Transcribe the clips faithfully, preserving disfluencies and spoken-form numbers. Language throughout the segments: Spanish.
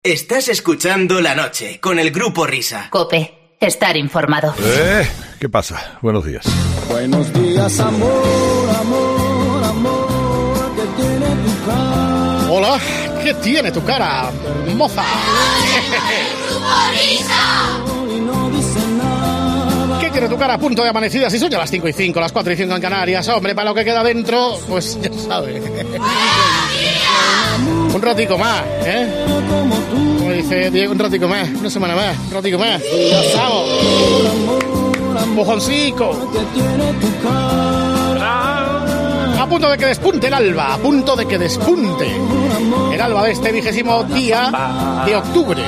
Estás escuchando La Noche con el Grupo Risa. COPE. Estar informado. Eh, ¿qué pasa? Buenos días. Buenos días, amor, amor, amor, ¿qué tiene tu cara? Hola, ¿qué tiene tu cara, moza? ¿Qué tiene tu cara a punto de amanecida? Si son ya las cinco y cinco, las cuatro y cinco en Canarias. Hombre, para lo que queda dentro, pues ya sabe. Un ratico más, ¿eh? Como dice Diego, un ratico más, una semana más, un ratico más. Ya estamos. Mojoncico. A punto de que despunte el alba, a punto de que despunte el alba de este vigésimo día de octubre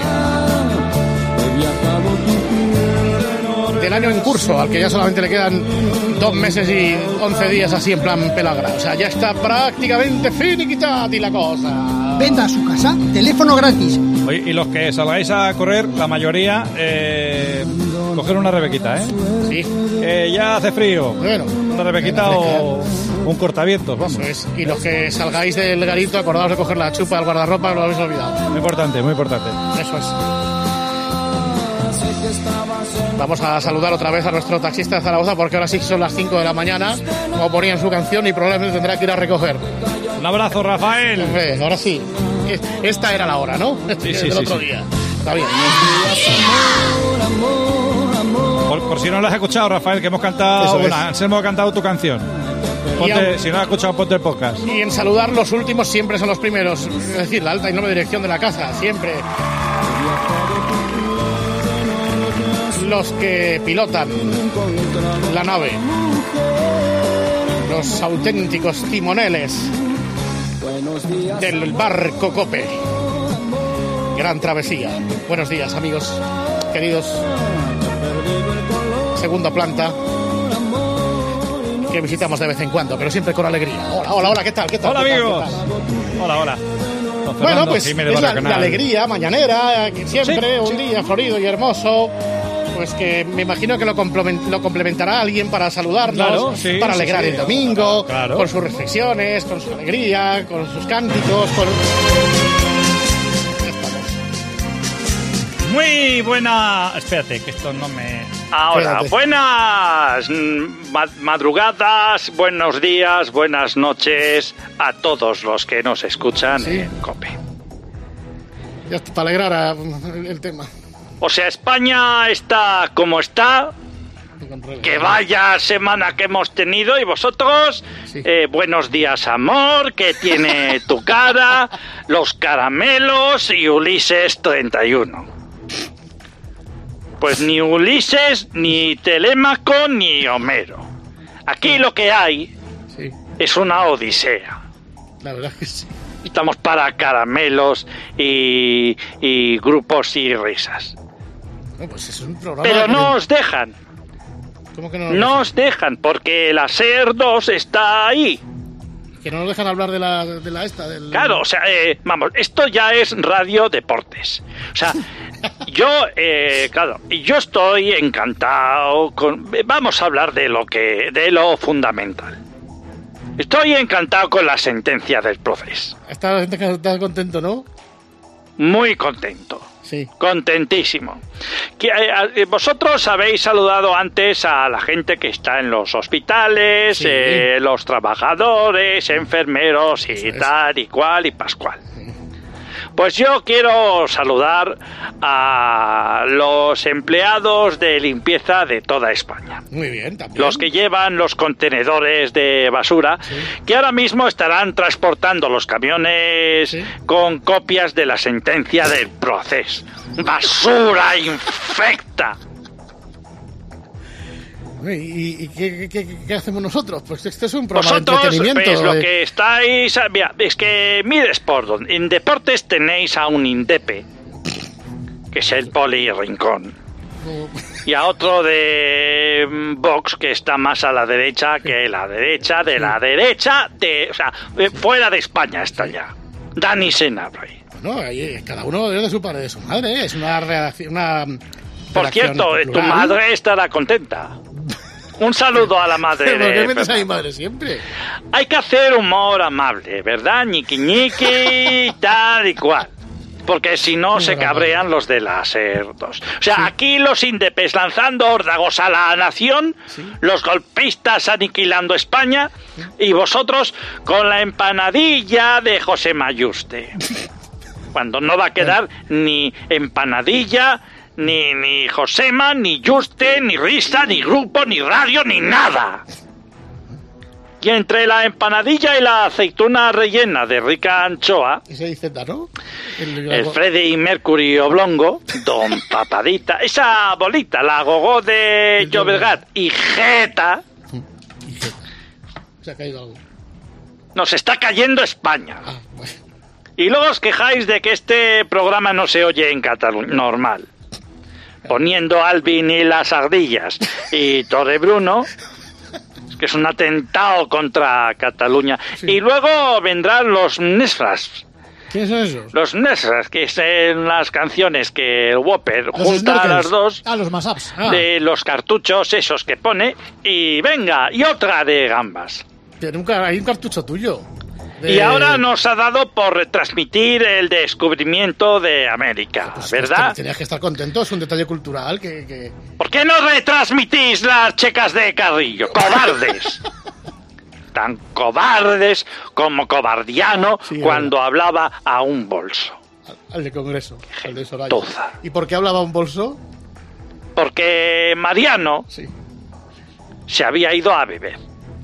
del año en curso, al que ya solamente le quedan dos meses y once días así en plan pelagra. O sea, ya está prácticamente finiquitati la cosa. Venda a su casa, teléfono gratis. Oye, y los que salgáis a correr, la mayoría, eh, coger una rebequita, ¿eh? Sí. Eh, ya hace frío. Bueno. Una rebequita o un cortavientos, vamos. Eso es. Y los que salgáis del garito, acordaos de coger la chupa del guardarropa, que lo habéis olvidado. Muy importante, muy importante. Eso es. Vamos a saludar otra vez a nuestro taxista de Zaragoza, porque ahora sí son las cinco de la mañana, como ponía en su canción, y probablemente tendrá que ir a recoger. Un abrazo, Rafael. Hombre, ahora sí. Esta era la hora, ¿no? Sí, sí, del sí, otro sí. día. Está bien. Por, por si no lo has escuchado, Rafael, que hemos cantado, Eso es. bueno, Anselmo ha cantado tu canción. Ponte, a, si no has escuchado, ponte el podcast. Y en saludar, los últimos siempre son los primeros. Es decir, la alta y noble dirección de la casa, siempre. Los que pilotan la nave, los auténticos timoneles del barco Cope. Gran travesía. Buenos días, amigos queridos. Segunda planta, que visitamos de vez en cuando, pero siempre con alegría. Hola, hola, hola, ¿qué tal? ¿Qué tal? Hola, ¿Qué tal? amigos. ¿Qué tal? Hola, hola. Bueno, pues es la, la alegría mañanera, que siempre, sí, un sí. día florido y hermoso. Pues que me imagino que lo, complement, lo complementará alguien para saludarnos, claro, sí, para alegrar sí, sí. el domingo, claro. con sus reflexiones, con su alegría, con sus cánticos, con... Muy buena... Espérate, que esto no me... Ahora, Espérate. buenas madrugadas, buenos días, buenas noches a todos los que nos escuchan sí. en COPE. Ya está, para alegrar a, el tema. O sea, España está como está, que vaya semana que hemos tenido, y vosotros, sí. eh, buenos días, amor, que tiene tu cara, los caramelos y Ulises treinta y uno. Pues ni Ulises, ni Telémaco, ni Homero. Aquí lo que hay sí. es una odisea. La verdad que sí. Estamos para caramelos y, y grupos y risas. No, pues es un programa. Pero que... no os dejan. ¿Cómo que no nos No os dejan, porque la SER dos está ahí. Que no nos dejan hablar de la, de la esta, del... Claro, o sea, eh, vamos, esto ya es radio deportes. O sea, yo, eh, claro, yo estoy encantado con... Vamos a hablar de lo que, de lo fundamental. Estoy encantado con la sentencia del proceso. Estás, estás contento, ¿no? Muy contento. Sí. Contentísimo. Que, eh, vosotros habéis saludado antes a la gente que está en los hospitales, sí. eh, los trabajadores, enfermeros y Eso tal es. y cual y pascual. Sí. Pues yo quiero saludar a los empleados de limpieza de toda España. Muy bien, también. Los que llevan los contenedores de basura, sí. que ahora mismo estarán transportando los camiones sí. con copias de la sentencia del proceso. ¡Basura infecta! ¿Y, y qué, qué, qué hacemos nosotros? Pues este es un programa Vosotros, de entretenimiento. Pues, lo de... que estáis... Mira, es que mires por donde... En deportes tenéis a un Indepe, que es el Poli Rincón, y a otro de Vox, que está más a la derecha que la derecha de la derecha de... O sea, fuera de España está ya. Dani Senabre. Bueno, ahí, cada uno debe de su padre de su madre. ¿eh? Es una reacción... Una por cierto, plural. Tu madre estará contenta. Un saludo a la madre. ¿Por qué de metes a mi Fernando. madre siempre? Hay que hacer humor amable, ¿verdad? Ñiqui ñiqui, tal y cual. porque si no se cabrean los de las SER dos. O sea, sí. Aquí los indepes lanzando órdagos a la nación, sí. Los golpistas aniquilando España, sí. Y vosotros con la empanadilla de José Mayuste. Cuando no va a quedar ni empanadilla, ni, ni Josema, ni Yuste, ni risa, ni grupo, ni radio, ni nada. Y entre la empanadilla y la aceituna rellena de rica anchoa, ¿ese dice, ¿no? El, el Freddy Mercury oblongo, Don Papadita, esa bolita, la gogó de Llobregat y Jeta, y Jeta. Se ha caído algo. Nos está cayendo España. Ah, bueno. Y luego os quejáis de que este programa no se oye en Cataluña, normal. Poniendo Alvin y las ardillas y Torrebruno, que es un atentado contra Cataluña. Sí. Y luego vendrán los Nesfras. ¿Quiénes son esos? Los Nesfras, que son las canciones que el Whopper junta a las dos. Ah, los mashups. Ah. De los cartuchos esos que pone. Y venga, y otra de gambas. Pero nunca hay un cartucho tuyo. De... Y ahora nos ha dado por retransmitir el descubrimiento de América, pues, ¿verdad? Pues tenías que estar contento, es un detalle cultural que... que... ¿Por qué no retransmitís las checas de Carrillo? ¡Cobardes! Tan cobardes como Cobardiano, sí, cuando verdad. Hablaba a un bolso. Al, al de Congreso, Qué al de Soraya. Toza. ¿Y por qué hablaba a un bolso? Porque Mariano sí. se había ido a beber.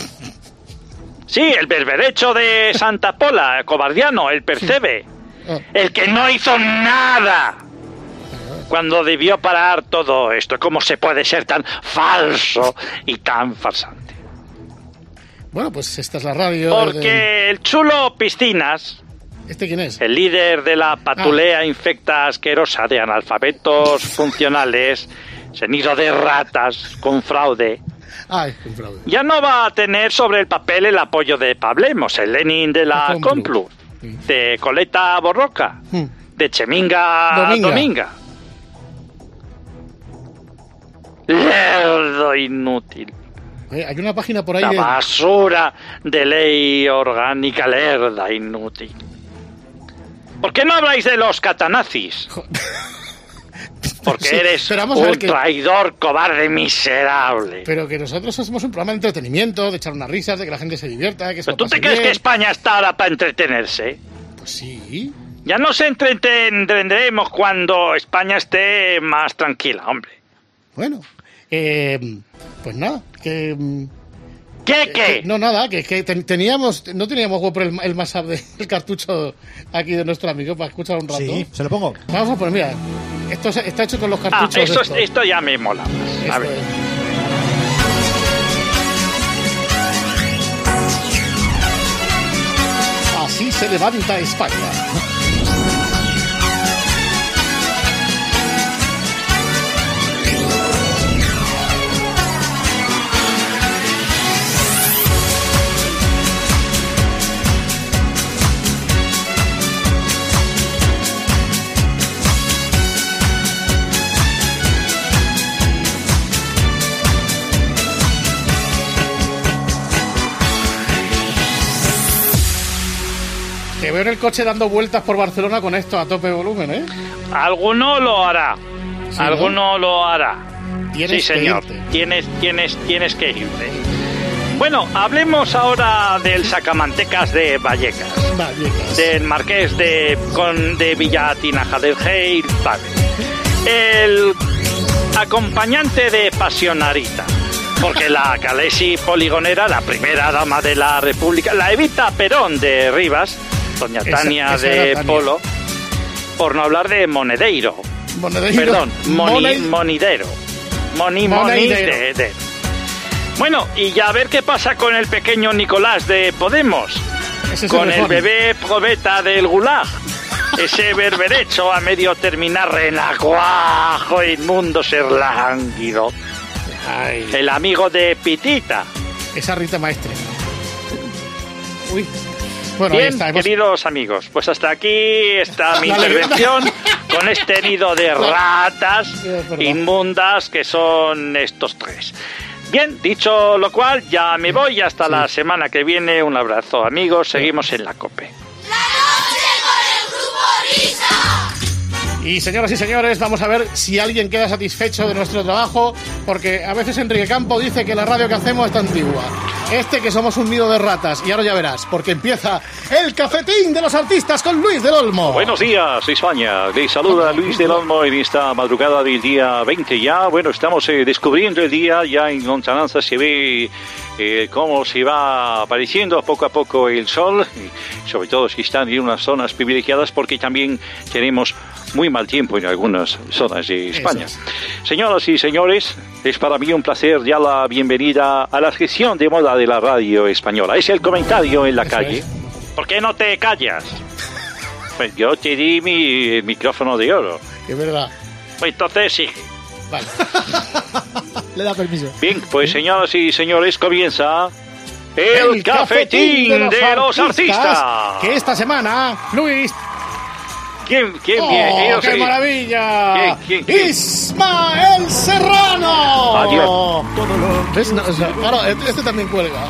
Sí, el berberecho de Santa Pola, Cobardiano, el Percebe, sí. ah. el que no hizo nada cuando debió parar todo esto. ¿Cómo se puede ser tan falso y tan farsante? Bueno, pues esta es la radio. Porque de... el chulo Piscinas... ¿Este quién es? El líder de la patulea ah. infecta asquerosa de analfabetos funcionales, senido de ratas, con fraude... Ay, un fraude. Ya no va a tener sobre el papel el apoyo de Pablemos, el Lenin de la Complu, sí. de Coleta Borroca, hmm. de Cheminga Dominga. Dominga. Lerdo inútil. Eh, hay una página por ahí La de... basura de ley orgánica lerda inútil. ¿Por qué no habláis de los catanazis? Porque sí, eres un que... traidor, cobarde, miserable. Pero que nosotros somos un programa de entretenimiento, de echar unas risas, de que la gente se divierta, que se ¿Pero tú te crees bien? Que España está ahora para entretenerse? Pues sí. Ya nos entretendremos cuando España esté más tranquila, hombre. Bueno, eh, pues nada, que... ¿Qué, qué? Eh, no, nada, que, que teníamos, no teníamos por el, el mashup del cartucho aquí de nuestro amigo para escuchar un rato. Sí, se lo pongo. Vamos a poner, mira, esto está hecho con los cartuchos. Ah, esto, esto ya me mola más. Esto a ver. Es. Así se levanta España. Te veo en el coche dando vueltas por Barcelona con esto a tope volumen, ¿eh? Alguno lo hará. ¿Sí, Alguno no? lo hará. Tienes sí, señor. Que irte. Tienes, tienes, tienes que irte. Bueno, hablemos ahora del sacamantecas de Vallecas. Vallecas. Del marqués de, con, de Villatinaja del Hey, vale. El acompañante de Pasionarita. Porque la Calesi poligonera, la primera dama de la República, la Evita Perón de Rivas, doña Tania esa, esa de Tania. Polo, por no hablar de Monedeiro. Monedeiro. Perdón, moni, Money. Monidero. Moni, Moneidero. Moni de, de. Bueno, y ya a ver qué pasa con el pequeño Nicolás de Podemos. Ese con el pone. Bebé probeta del Gulag. Ese berberecho a medio terminar renacuajo, inmundo ser lánguido. Ay. El amigo de Pitita. Esa Rita Maestre. Uy. Bueno, bien, ahí está, hemos... queridos amigos, pues hasta aquí está mi intervención con este nido de ratas inmundas que son estos tres. Bien, dicho lo cual, ya me voy hasta sí. la semana que viene. Un abrazo, amigos, seguimos en la COPE. ¡La noche con el Grupo Risa! Y señoras y señores, vamos a ver si alguien queda satisfecho de nuestro trabajo, porque a veces Enrique Campo dice que la radio que hacemos está antigua. Este que somos un nido de ratas, y ahora ya verás, porque empieza el cafetín de los artistas con Luis del Olmo. Buenos días, España. Les saluda Luis del Olmo en esta madrugada del día veinte ya. Bueno, estamos eh, descubriendo el día, ya en lontananza se ve eh, cómo se va apareciendo poco a poco el sol, y sobre todo si están en unas zonas privilegiadas, porque también tenemos muy mal tiempo en algunas zonas de España. Es. Señoras y señores, es para mí un placer dar la bienvenida a la sección de moda de la radio española. Es el comentario en la Eso calle. Es. ¿Por qué no te callas? Pues yo te di mi el micrófono de oro. Es verdad. Pues entonces sí. Vale. Le da permiso. Bien, pues señoras y señores, comienza el, el cafetín, cafetín de, los, de los artistas, artistas. Que esta semana, Luis... ¿Quién, quién oh, viene? ¡Qué sí. maravilla! ¿Quién, quién, quién? ¡Ismael Serrano! Adiós. ¿Ves? No, o sea, claro, este también cuelga.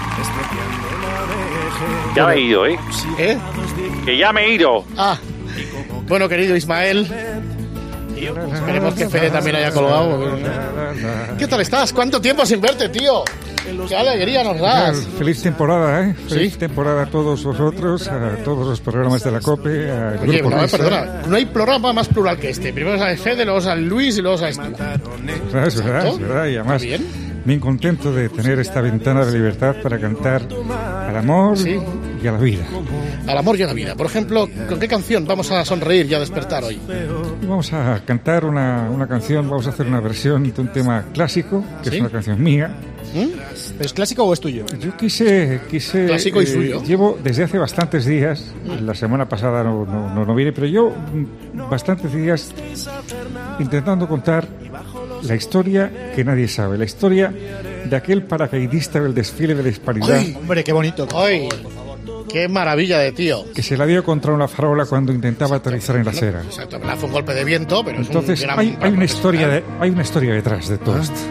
Ya me he ido, ¿eh? ¿Eh? Que ya me he ido. Ah. Bueno, querido Ismael, esperemos que Fede también haya colgado. ¿Qué tal estás? ¿Cuánto tiempo sin verte, tío? ¡Qué alegría nos das! Feliz temporada, ¿eh? Feliz ¿Sí? temporada a todos vosotros, a todos los programas de la COPE, al Oye, Grupo no, Risa. perdona, no hay programa más plural que este. Primero es a Fede, luego es a Luis y luego es a este. Ah, es verdad, es verdad, y además bien, bien contento de tener esta ventana de libertad para cantar al amor ¿Sí? y a la vida. Al amor y a la vida. Por ejemplo, ¿con qué canción vamos a sonreír y a despertar hoy? Vamos a cantar una, una canción, vamos a hacer una versión de un tema clásico, que ¿Sí? es una canción mía. ¿Pero es clásico o es tuyo? Yo quise... quise clásico y eh, suyo. Llevo desde hace bastantes días, la semana pasada no, no, no, no vine, pero yo bastantes días intentando contar la historia que nadie sabe, la historia de aquel paracaidista del desfile de la Hispanidad. ¡Ay, hombre, qué bonito! ¡Ay! ¡Qué maravilla de tío! Que se la dio contra una farola cuando intentaba aterrizar en la acera. Exacto, fue un golpe de viento, pero entonces es un gran, hay, hay una historia de, hay una historia detrás de todo ¿Ah? esto.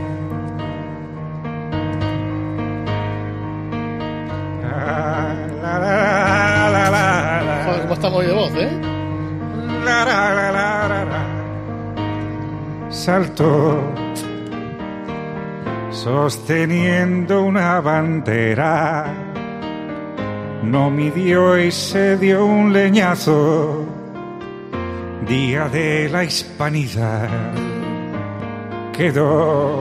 Joder, cómo estamos hoy de voz, ¿eh? Salto sosteniendo una bandera, no midió y se dio un leñazo, día de la Hispanidad, quedó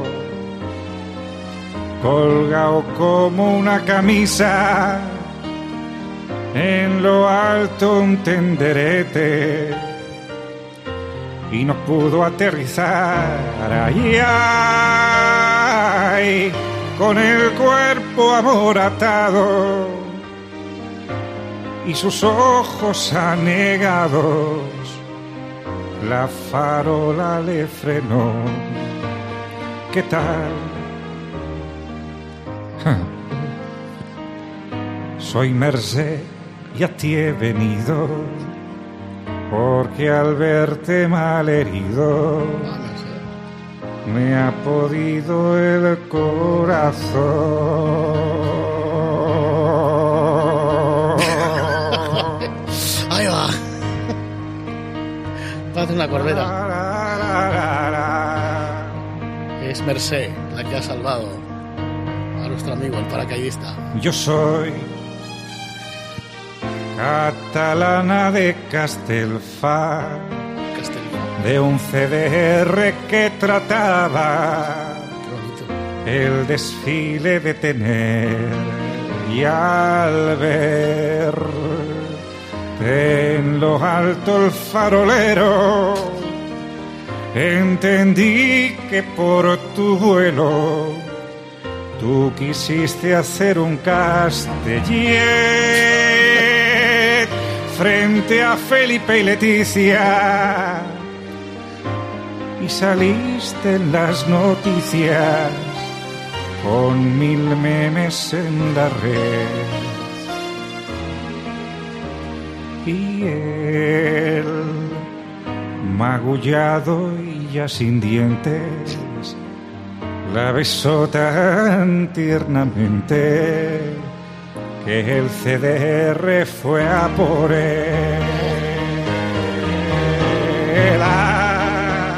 colgado como una camisa, en lo alto un tenderete, y no pudo aterrizar. Ay, ay, con el cuerpo amoratado y sus ojos anegados, la farola le frenó. ¿Qué tal? Soy Merced y a ti he venido, porque al verte mal herido me ha podido el corazón. Ahí va. Parece una corbeta. Es Merced la que ha salvado a nuestro amigo el paracaidista. Yo soy catalana de Castelfà, de un C D R que trataba el desfile de tener, y al ver en lo alto el farolero entendí que por tu vuelo tú quisiste hacer un Castellet frente a Felipe y Leticia, y saliste en las noticias con mil memes en la red. Y él, magullado y ya sin dientes, la besó tan tiernamente que el C D R fue a por él. vuela.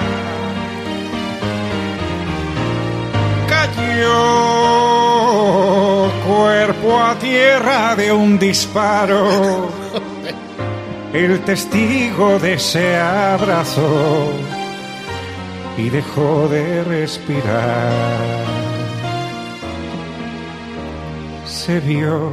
Cayó cuerpo a tierra de un disparo. El testigo de ese abrazo y dejó de respirar. Se vio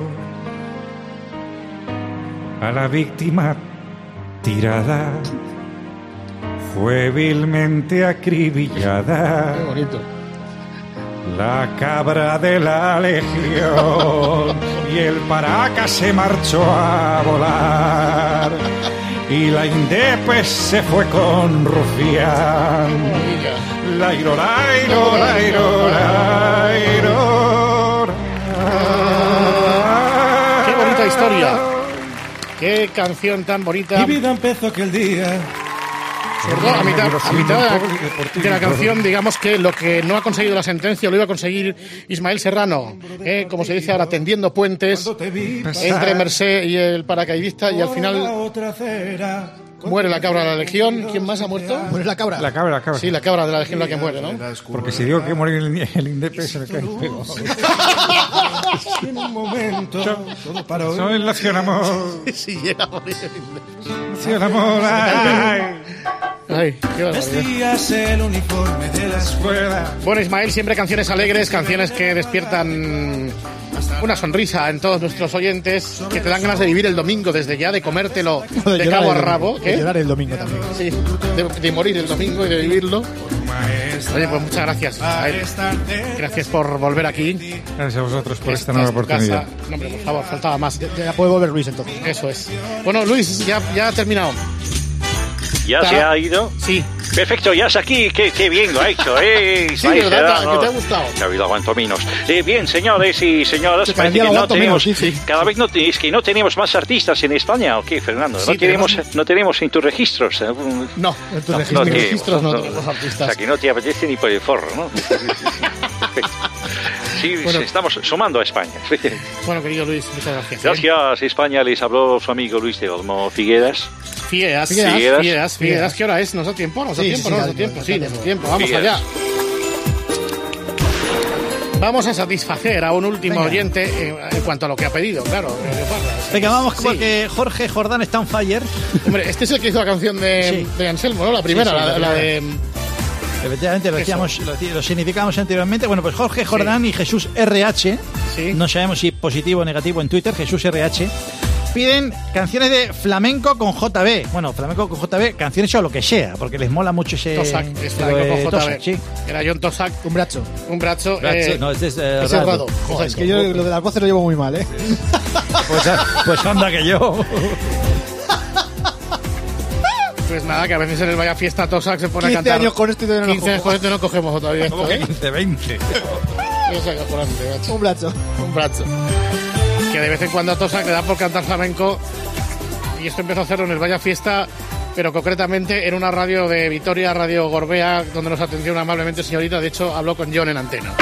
a la víctima tirada, fue vilmente acribillada. Qué bonito. La cabra de la legión y el Paracas se marchó a volar y la Indepe se fue con Rufián. Lairo, lairo, lairo, lairo. Qué bonita historia. Qué canción tan bonita. Mi vida empezó aquel día. Sobre todo a mitad, a mitad de, la, de la canción, digamos que lo que no ha conseguido la sentencia lo iba a conseguir Ismael Serrano, eh, como se dice ahora, tendiendo puentes entre Mercé y el paracaidista, y al final muere la cabra de la Legión. ¿Quién más ha muerto? Muere la cabra. La cabra, la cabra. Sí, la cabra de la Legión la que muere, ¿no? Porque si digo que morir el, el Indepe se me cae el pelo. En un momento, todo paró. Soy Nación Amor. Sí, llega a morir el Indepe. Nación Amor. Ay. Ay, qué barbaridad. Vestías el uniforme de la escuela. Bueno, Ismael, siempre canciones alegres, canciones que despiertan una sonrisa en todos nuestros oyentes, que te dan ganas de vivir el domingo desde ya, de comértelo de, de cabo a rabo. De llorar el domingo también. Sí, de, de morir el domingo y de vivirlo. Oye, pues muchas gracias, Ismael. Gracias por volver aquí. Gracias a vosotros por esta, esta nueva es tu oportunidad. casa. No, hombre, por favor, faltaba más. Ya, ya puede volver Luis entonces. Eso es. Bueno, Luis, ya, ya ha terminado. ¿Ya ¿Ta? se ha ido? Sí. Perfecto, ya es aquí. Qué, qué bien lo ha hecho, ¿eh? Sí, ¿verdad? Que te ha gustado. Que ha habido aguantominos. Eh, bien, señores y señoras, Que parece cada que día no tenemos... menos, sí, sí. Cada vez no, te- es que no tenemos más artistas en España, ¿o qué, Fernando? Sí, no, tenemos, tenemos- no tenemos en tus registros. ¿eh? No, en tus No, registros, no mis te- registros no no, tenemos O artistas. sea, que no te apetece ni por el forro, ¿no? Perfecto. Sí, Bueno. estamos sumando a España. Bueno, querido Luis, muchas gracias. ¿eh? Gracias, España. Les habló su amigo Luis de Olmo Figueras. Fieras, Fieras. Fieras, Fieras, Fieras. ¿Qué hora es? ¿Nos da tiempo? ¿Nos da Sí, tiempo? sí, ¿No da nos da tiempo? tiempo, Sí, da nos da tiempo. Vamos Fieras. allá. Vamos a satisfacer a un último Venga. oyente en, en cuanto a lo que ha pedido, claro. lo que pasa. Venga, vamos, Sí. porque Jorge Jordán está on fire. Hombre, este es el que hizo la canción de, Sí. de Anselmo, ¿no? La primera, Sí, sí, la, la la de... Efectivamente, lo, decíamos, lo, lo significamos anteriormente. Bueno, pues Jorge Jordán y Jesús R H, Sí. no sabemos si positivo o negativo en Twitter, Jesús R H, piden canciones de flamenco con J B. Bueno, flamenco con J B, canciones o lo que sea, porque les mola mucho ese... Tosac, es lo flamenco de con J B. Tosac, sí. Era John Tosac, Un brazo. un brazo. Brazo, eh, no, este es, eh, ese es Rado. Rado. Joder, es que yo lo de las voces lo llevo muy mal, ¿eh? Pues, pues anda que yo. Pues nada, que a veces en el Vaya Fiesta Tosac se pone a quince cantar. años con esto y todavía no lo quince años cojo. con esto y no cogemos todavía esto, ¿eh? quince, veinte. Es acojonante, macho. Un brazo. Un brazo. Que de vez en cuando a Tosac le da por cantar flamenco. Y esto empezó a hacerlo en el Vaya Fiesta, pero concretamente en una radio de Vitoria, Radio Gorbea, donde nos atendió una amablemente señorita. De hecho, habló con John en antena.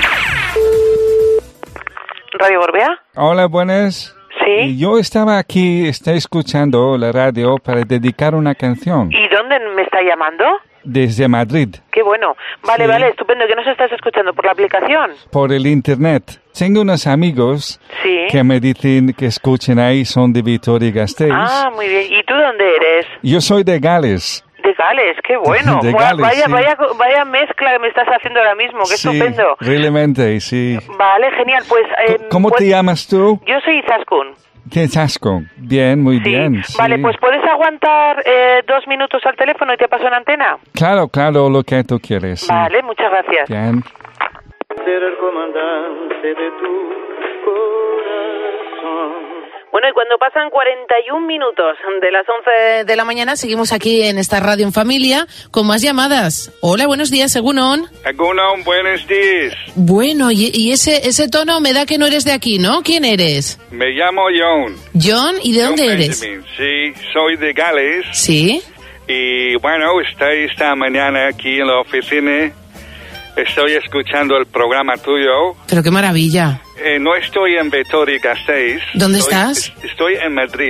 ¿Radio Gorbea? Hola, buenas. Sí. Yo estaba aquí, está escuchando la radio para dedicar una canción ¿Y dónde me está llamando? desde Madrid, Qué bueno. Vale, Sí. vale, estupendo. ¿Que nos estás escuchando por la aplicación? por el internet. Tengo unos amigos Sí. que me dicen que escuchen ahí, son de Vitoria-Gasteiz. Ah, muy bien. ¿Y tú dónde eres? Yo soy de Gales. De Gales, qué bueno. De Gua- Gales, vaya, sí. vaya, vaya mezcla que me estás haciendo ahora mismo, qué Sí, estupendo. realmente, sí. Vale, genial. Pues, eh, ¿Cómo pues- te llamas tú? Yo soy Izaskun. ¿Qué Tasco? Bien, muy Sí. bien. sí. Vale, pues ¿puedes aguantar eh, dos minutos al teléfono y te paso en antena? Claro, claro, lo que tú quieres. sí. Vale, muchas gracias. Bien. Ser el comandante de tu corazón. Bueno, y cuando pasan cuarenta y un minutos de las once de la mañana seguimos aquí en esta radio en familia con más llamadas. Hola, buenos días, Egunon. Egunon, buenos días. Bueno, y, y ese ese tono me da que no eres de aquí, ¿no? ¿Quién eres? Me llamo John. John, ¿y de dónde John eres? Benjamin. Sí, soy de Gales. Sí. Y bueno, estoy esta mañana aquí en la oficina. Estoy escuchando el programa tuyo. Pero qué maravilla. Eh, no estoy en Vitoria-Gasteiz. ¿Dónde Estoy- estás? Estoy en Madrid.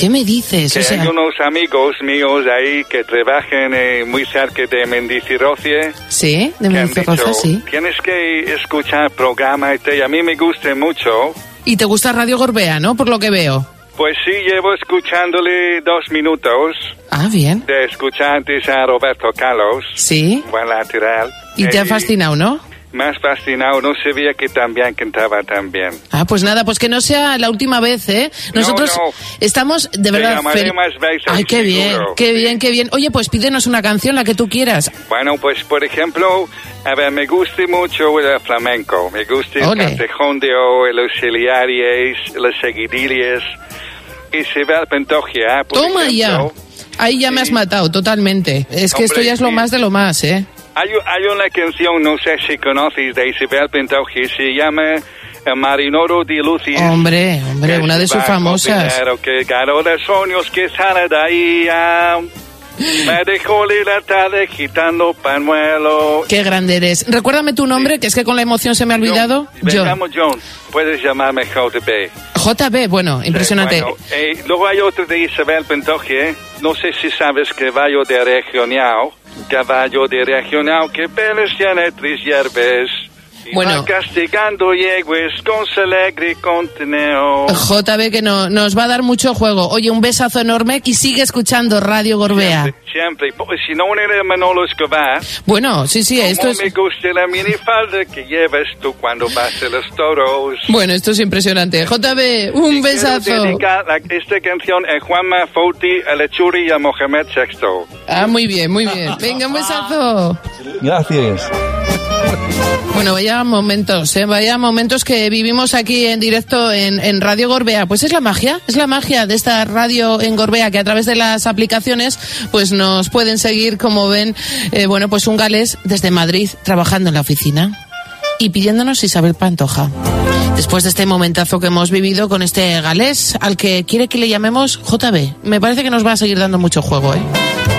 ¿Qué me dices? Que O sea, hay unos amigos míos ahí que trabajan eh, muy cerca de Mendizorroza. sí, de que han Mendizorroza, dicho, sí. tienes que escuchar el programa este, y a mí me gusta mucho. Y te gusta Radio Gorbea, ¿no? Por lo que veo. Pues sí, llevo escuchándole dos minutos. Ah, bien. De escuchar antes a Roberto Carlos. Sí. Buen lateral. Y te ha fascinado, ¿no? Me has fascinado, no sabía que también cantaba tan bien. Ah, pues nada, pues que no sea la última vez, ¿eh? Nosotros no, no. estamos, de Te verdad... llamaré fel- más veces, Ay, qué bien, seguro. qué bien, qué bien. Oye, pues pídenos una canción, la que tú quieras. Bueno, pues por ejemplo, a ver, me gusta mucho el flamenco. Me gusta el Ole. cantejondeo, el auxiliares, las seguidillas. Isabel Pantoja, por Toma ya. ejemplo. Ahí ya me has matado totalmente. Es que Hombre, esto ya es lo sí. más de lo más, ¿eh? Hay, hay una canción, no sé si conoces, de Isabel Pantoja, se llama El Marinero de Lucis. Hombre, hombre, una de sus famosas. Pero que ganó de sueños que sale de ahí. ah, Me dejó la tarde quitando pañuelo. Qué grande eres. Recuérdame tu nombre, que es que con la emoción se me ha olvidado. Me John. llamo John. Puedes llamarme J B. J B, bueno, impresionante. Bueno, eh, luego hay otro de Isabel Pantoja. No sé si sabes caballo de regional. Caballo de regional que peles tiene tres hierbas. Y Bueno. va castigando yegues con su alegre conteneo. J B, que no, nos va a dar mucho juego. Oye, un besazo enorme y sigue escuchando Radio Gorbea. Siempre. Pues si no eres Manolo Escobar. Bueno, sí, sí, esto Como es... me gusta la minifalda que llevas tú cuando vas a los toros. Bueno, esto es impresionante. J B, un besazo. Quiero dedicar la- esta canción a Juanma Fouti, a Lechuri y a Mohamed Sexto. Ah, muy bien, muy bien. Venga, un besazo. Gracias. Bueno, vaya momentos, ¿eh? Vaya momentos que vivimos aquí en directo en, en Radio Gorbea. Pues es la magia, es la magia de esta radio en Gorbea, que a través de las aplicaciones pues nos pueden seguir, como ven, eh, bueno, pues un galés desde Madrid trabajando en la oficina y pidiéndonos Isabel Pantoja. Después de este momentazo que hemos vivido con este galés, al que quiere que le llamemos J B, me parece que nos va a seguir dando mucho juego, ¿eh?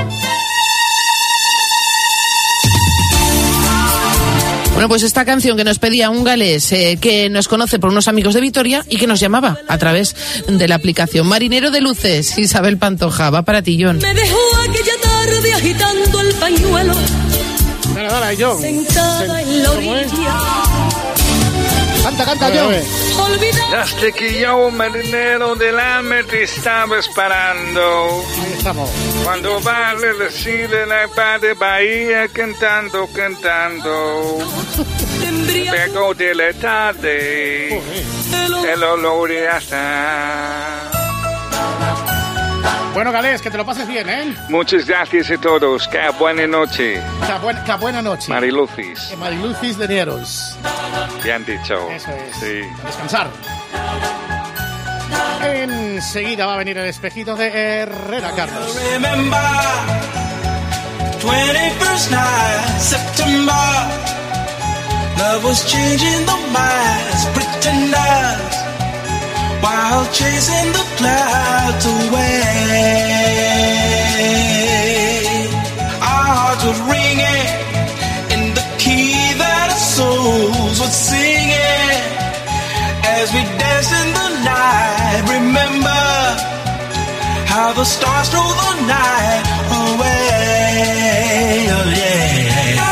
Bueno, pues esta canción que nos pedía un galés eh, que nos conoce por unos amigos de Vitoria y que nos llamaba a través de la aplicación Marinero de Luces, Isabel Pantoja. Va para ti, John. Me dejó aquella tarde agitando el pañuelo. Dale, dale, John. Sentada en la orilla. Canta, canta, Dale, John. dale. Hasta que yo, marinero del alma, te estaba esperando. Ahí estamos. Cuando vale decir la paz de Bahía, cantando, cantando. Luego de la tarde, el olor ya está. Bueno, Galés, que te lo pases bien, ¿eh? Muchas gracias a todos. Que buena noche. Que buena, que buena noche. Marilucis. Que Marilucis de Nieros. Bien dicho. Eso es. Sí. A descansar. Enseguida va a venir el espejito de Herrera Carlos. Remember, twenty-first night, September. Love was changing the minds, pretenders, while chasing the clouds away. Our hearts were ringing in the key that our souls were singing as we danced in the night. Remember how the stars stole the night away. Oh yeah.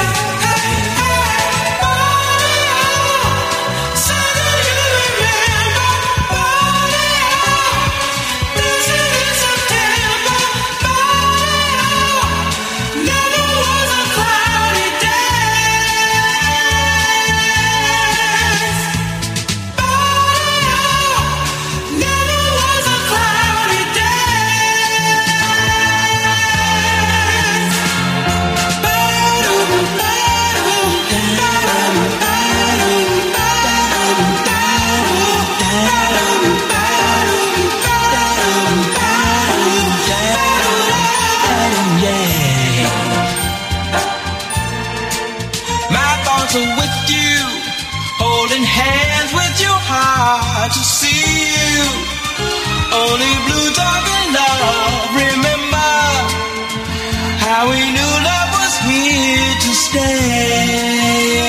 To see you, only blue talking love. Remember how we knew love was here to stay.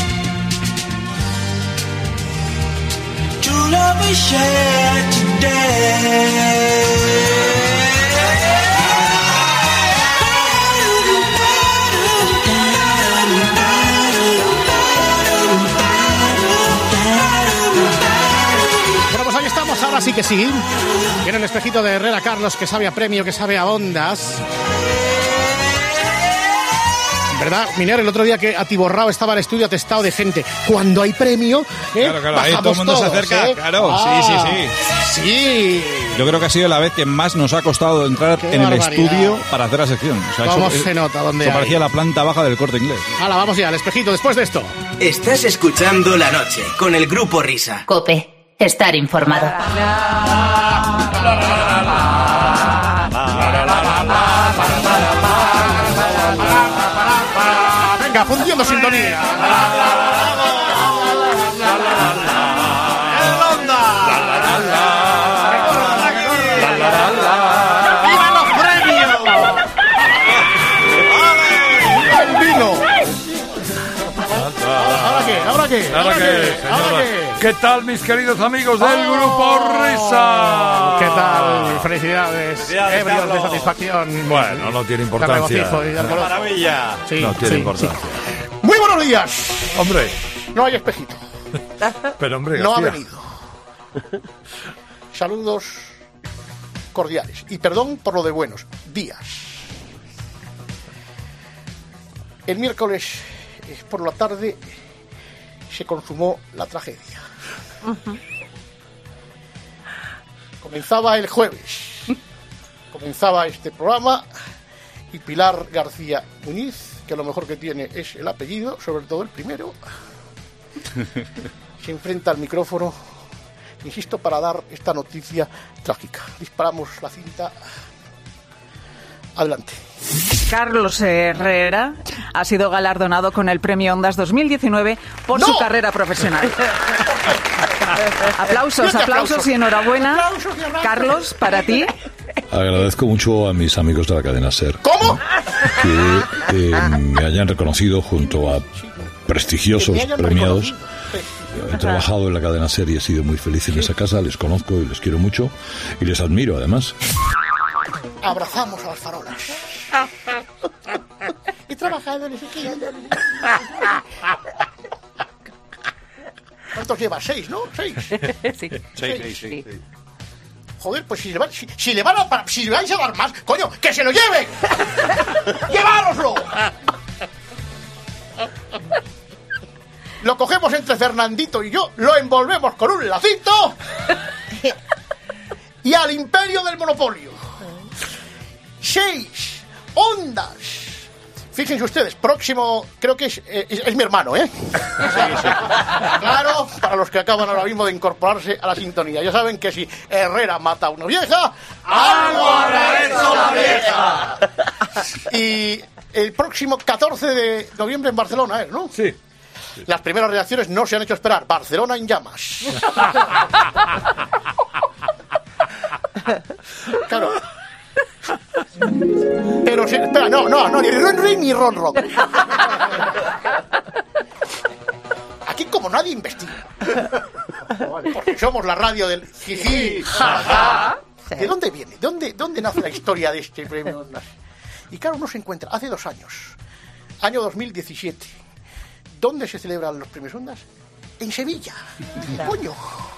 True love we shared today. sí que sí. Viene el espejito de Herrera Carlos, que sabe a premio, que sabe a ondas. ¿Verdad, Miner? El otro día que atiborrado estaba el estudio atestado de gente. Cuando hay premio, ¿eh? Claro, claro, ahí todo el mundo todos, se acerca. ¿eh? Claro, Ah, sí, sí, sí. Sí. Yo creo que ha sido la vez que más nos ha costado entrar Qué en el barbaridad. estudio para hacer la sección. O sea, ¿Cómo eso, se nota dónde Eso hay? parecía la planta baja del Corte Inglés. Hala, vamos ya, al espejito, después de esto. Estás escuchando La Noche con el Grupo Risa. Cope, estar informado. Venga, fundiendo sintonía. ¡Viva los premios! ¡El vino! ¿Ahora qué? ¿Ahora qué? ¿Ahora qué, ¿Ahora señora? qué? ¿Qué tal, mis queridos amigos del Oh. Grupo Risa? ¿Qué tal? Felicidades. Felicidades, Ebrios de Carlos. satisfacción. Bueno, no tiene importancia. De regocijo y de alboroto. Maravilla. Sí, no tiene sí, importancia. sí. Muy buenos días. Hombre. No hay espejito. Pero, hombre, No ha García. venido. Saludos cordiales. Y perdón por lo de buenos días. El miércoles eh, por la tarde se consumó la tragedia. Comenzaba el jueves. Comenzaba este programa y Pilar García Muñiz, que lo mejor que tiene es el apellido, sobre todo el primero, se enfrenta al micrófono, insisto, para dar esta noticia trágica. Disparamos la cinta. Adelante. Carlos Herrera ha sido galardonado con el Premio Ondas dos mil diecinueve por ¡No! su carrera profesional. Aplausos, Yo te aplausos aplauso. y enhorabuena. Aplausos y aplausos. Carlos, para ti. Agradezco mucho a mis amigos de la cadena SER. ¿Cómo? Que eh, me hayan reconocido junto a prestigiosos Que me hayan premiados. reconocido. He trabajado en la cadena SER y he sido muy feliz en esa casa. Les conozco y les quiero mucho. Y les admiro, además. Abrazamos a las farolas. He trabajado en ese equipo. ¿Cuántos lleva? Seis, ¿no? Seis. Sí. Seis. Joder, pues si le, van, si, si le van a pa- si le vais a dar más, coño, ¡que se lo lleven! ¡Llevároslo! Lo cogemos entre Fernandito y yo, lo envolvemos con un lacito y al imperio del monopolio. Seis ondas. Fíjense ustedes, próximo, creo que es, es, es mi hermano, ¿eh? Sí, sí. Claro, para los que acaban ahora mismo de incorporarse a la sintonía. Ya saben que si Herrera mata a una vieja, ¡algo habrá hecho la vieja! Y el próximo catorce de noviembre en Barcelona, ¿es, no? Sí. Las primeras reacciones no se han hecho esperar. Barcelona en llamas. Claro. Pero si, espera, no, no, no, ni ron ron ni ron ron. Aquí como nadie investiga. Porque somos la radio del jiji, jaja. ¿De dónde viene? ¿De dónde, dónde nace la historia de este premio? Y claro, uno se encuentra hace dos años, año dos mil diecisiete. ¿Dónde se celebran los premios Ondas? En Sevilla. Coño.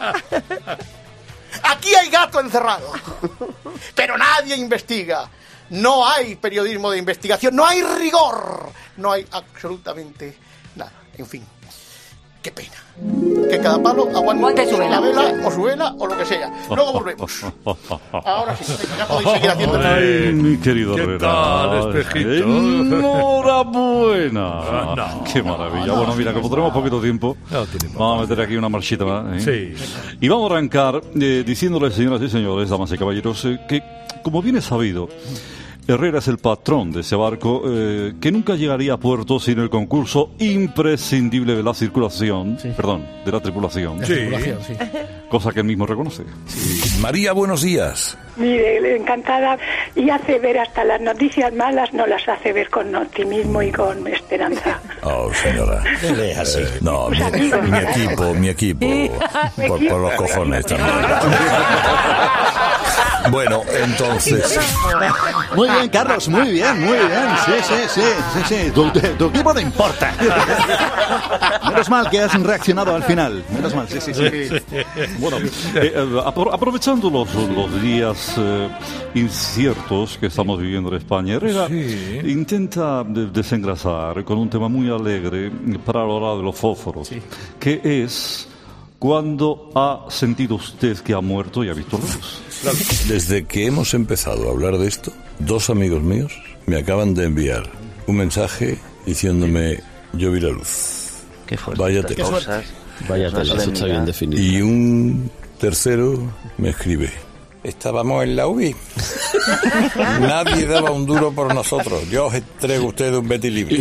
Aquí hay gato encerrado. Pero nadie investiga. No hay periodismo de investigación. No hay rigor. No hay absolutamente nada. En fin. Qué pena. Que cada palo aguante su la vela o su vela o lo que sea. Luego volvemos. Ahora sí. Ya podéis seguir haciendo. Ay, mi querido ¿Qué Herrera. tal, espejito? Enhorabuena. Ah, no. Qué maravilla. Bueno, mira, como tenemos poquito tiempo, No tiene vamos a meter aquí una marchita más. ¿eh? Sí. Y vamos a arrancar eh, diciéndoles, señoras y señores, damas y caballeros, eh, que, como bien es sabido, Herrera es el patrón de ese barco eh, que nunca llegaría a puerto sin el concurso imprescindible de la circulación, perdón, de la tripulación, La tripulación, sí. cosa que él mismo reconoce. María, buenos días. Mire, encantada, y hace ver hasta las noticias malas, no las hace ver con optimismo y con esperanza. Oh, señora. Eh, no, mi, mi equipo, mi equipo. Por, por los cojones también. Bueno, entonces... Muy bien, Carlos, muy bien, muy bien. Sí, sí, sí, sí, sí. Tu, tu equipo no importa. Menos mal que has reaccionado al final. Menos mal, sí, sí, sí. Bueno, eh, apro- aprovechando los, los días eh, inciertos que estamos viviendo en España, Herrera Sí. intenta de- desengrasar con un tema muy alegre para la hora de los fósforos, que es cuando ha sentido usted que ha muerto y ha visto luz. Desde que hemos empezado a hablar de esto, dos amigos míos me acaban de enviar un mensaje diciéndome yo vi la luz. Qué fuerte. Vaya Qué tela. suerte. Vaya tela, eso está bien definido. Y un tercero me escribe: estábamos en la U B I. Nadie daba un duro por nosotros. Yo os entrego a ustedes un Betty libre.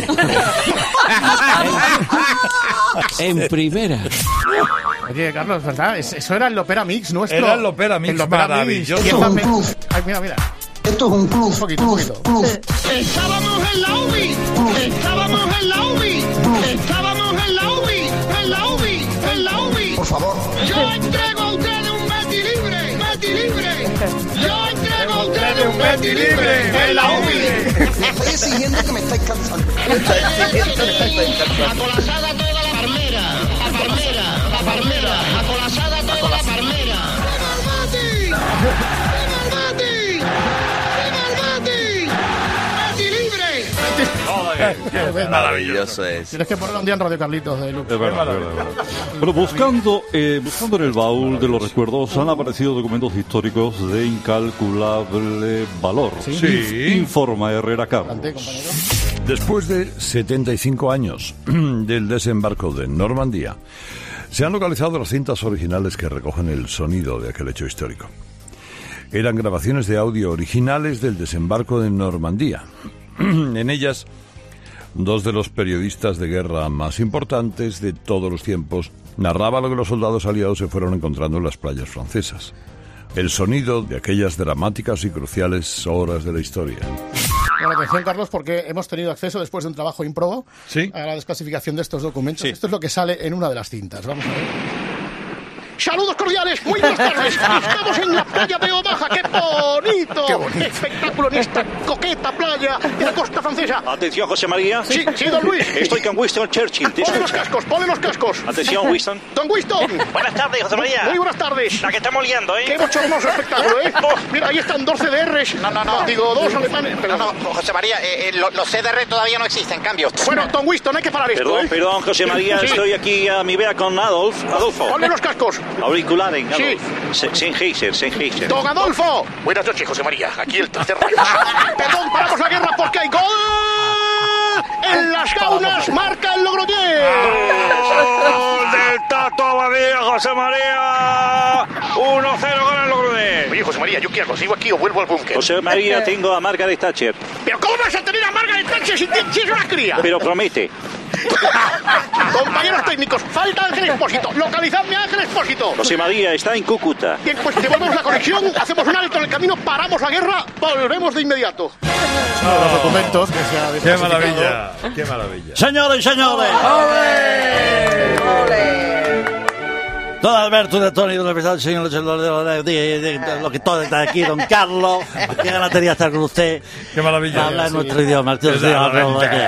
En primera. Oye, Carlos, ¿verdad? Es- Eso era el Opera Mix nuestro. Era el Opera Mix, El Opera maravilloso. Mix. Y Esto es un esa me- club. Ay, mira, mira. Esto es un club. Un poquito, un poquito. Estábamos en la U B I. Estábamos en la U B I. Estábamos en la U B I. En la U B I. En la U B I. Por favor. Yo entrego a ustedes un Betty libre. Betty libre. Yo entrego a ustedes un Betty libre. En la U B I. Me estoy exigiendo que me estáis cansando. Acolasada toda la palmera. La palmera. La palmera. Acolasada toda la palmera. ¡Viva el Betty! ¡Viva el Betty! ¡Betty libre! Qué maravilloso es. Tienes que ponerlo un día en Radio Carlitos de Lux. Es verdad, es verdad, es verdad. Pero buscando, eh, buscando en el baúl de los recuerdos han aparecido documentos históricos de incalculable valor. Sí. Informa Herrera Carlos. Después de setenta y cinco años del desembarco de Normandía, se han localizado las cintas originales que recogen el sonido de aquel hecho histórico. Eran grabaciones de audio originales del desembarco de Normandía. En ellas, dos de los periodistas de guerra más importantes de todos los tiempos narraban lo que los soldados aliados se fueron encontrando en las playas francesas. El sonido de aquellas dramáticas y cruciales horas de la historia. Bueno, atención, Carlos, porque hemos tenido acceso después de un trabajo ímprobo ¿Sí? a la desclasificación de estos documentos. Esto es lo que sale en una de las cintas. Vamos a ver. Saludos cordiales, muy buenas tardes. Estamos en la playa de Omaha. ¡Qué bonito! ¡Qué bonito! Espectáculo en esta coqueta playa de la costa francesa. Atención, José María. Sí, sí, don Luis. Estoy con Winston Churchill. ¿Te Ponle los escucha? cascos, ponle los cascos. Atención, Winston. Don Winston. Buenas tardes, José María. Muy buenas tardes. La que estamos liando, ¿eh? Qué bochornoso espectáculo, ¿eh? Mira, ahí están dos C D Rs. No, no, no. Digo, dos alemanes. No, no, José María, eh, eh, lo- los C D R todavía no existen, cambio. Bueno, don Winston, hay que parar esto, Perdón, ¿eh? perdón, José María. Sí. Estoy aquí a mi vea con Adolf. Adolfo. Ponle los cascos. Auriculares, Sí. Adolf. Se- Sennheiser, Sennheiser. Don Adolfo. Buenas noches, José María. Aquí el tercer rayo. Perdón, paramos la guerra porque hay gol. En las gaunas marca el Logroñés. ¡Gol del Tato Abadía, José María! uno cero gana el Logroñés. Oye, José María, ¿yo qué hago? ¿Sigo aquí o vuelvo al búnker? José María, tengo a Margaret Thatcher. ¿Pero cómo vas a tener a Margaret Thatcher si, si es una cría? Pero promete. Compañeros técnicos, falta Ángel Expósito. Localizadme a Ángel Expósito. José María está en Cúcuta. Bien, pues devolvemos la conexión, hacemos un alto en el camino, paramos la guerra, volvemos de inmediato. Los documentos que se ha ¡Qué desclasificado. maravilla! ¡Qué maravilla! Señores y señores. Todas las virtudes de Tony de la Universidad, señor de lo que todo está aquí, don Carlos. Qué ganatería estar con usted. ¡Qué maravilla! Hablar Sí. nuestro idioma. el tío Es se llama, la no, renta.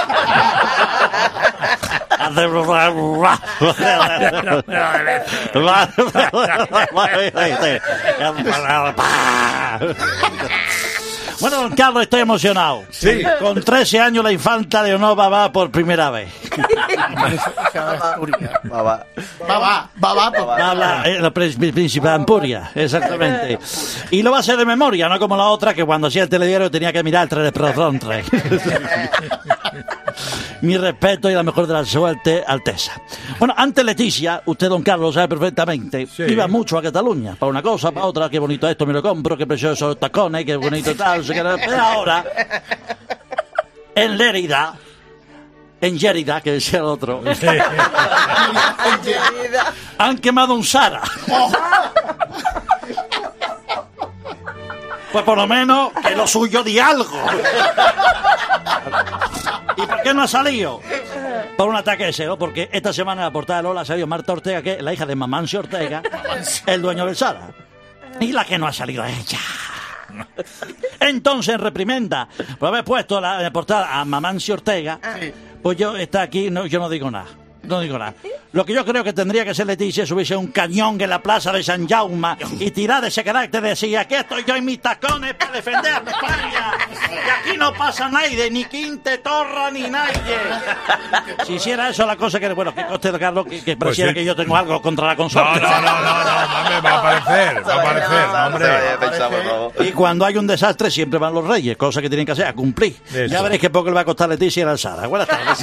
Bueno, don Carlos, estoy emocionado. Sí. Con trece años la infanta Leonova va por primera vez. Baba. Baba, baba, Va a hablar, eh, la pr- príncipe de Ampuria, exactamente. Y lo va a hacer de memoria, no como la otra que cuando hacía el telediario tenía que mirar tres de Mi respeto y la mejor de la suerte, Alteza. Bueno, antes Leticia, usted, don Carlos, sabe perfectamente, Sí. iba mucho a Cataluña, para una cosa, para otra, qué bonito esto, me lo compro, qué preciosos los tacones, qué bonito tal, no sé qué, pero ahora, en Lérida, en Lérida, que decía el otro, han quemado un Sara. Pues por lo menos que lo suyo di algo. ¿Y por qué no ha salido? Por un ataque de cero, porque esta semana en la portada de Lola salió Marta Ortega, que es la hija de Mamancio Ortega, el dueño del Sara. Y la que no ha salido es ella. Entonces, reprimenda por haber puesto la, la portada a Mamancio Ortega, sí. Pues yo está aquí, no, yo no digo nada. No digo nada. Lo que yo creo que tendría que ser Leticia es subirse a un cañón en la plaza de San Jaume y tirar de ese carácter de decir, aquí estoy yo en mis tacones para defender a España. Y aquí no pasa nadie, ni Quinte Torra, ni nadie. Si hiciera eso, la cosa que, bueno, que coste de Carlos, que, que Pues pareciera sí. que yo tengo algo contra la consorte. No, no, no, no, no, hombre, va a aparecer, va a aparecer, hombre. Y cuando hay un desastre siempre van los reyes, cosa que tienen que hacer, a cumplir. Eso. Ya veréis que poco le va a costar a Leticia y a la Alzada. Buenas tardes.